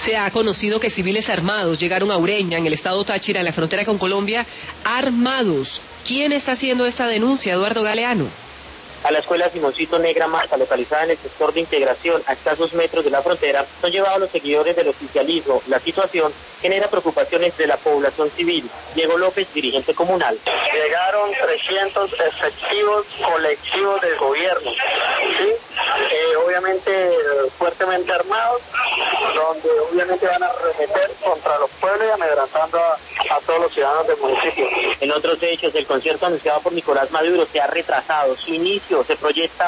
Se ha conocido que civiles armados llegaron a Ureña, en el estado Táchira, en la frontera con Colombia, armados. ¿Quién está haciendo esta denuncia, Eduardo Galeano? A la escuela Simoncito Negra Mata, localizada en el sector de integración a escasos metros de la frontera, son llevados los seguidores del oficialismo. La situación genera preocupaciones de la población civil. Diego López, dirigente comunal. Llegaron 300 efectivos colectivos del gobierno, ¿sí? Obviamente fuertemente armados, donde obviamente van a arremeter contra los pueblos y amedrantando a todos los ciudadanos del municipio. En otros hechos, el concierto anunciado por Nicolás Maduro se ha retrasado. Su inicio se proyecta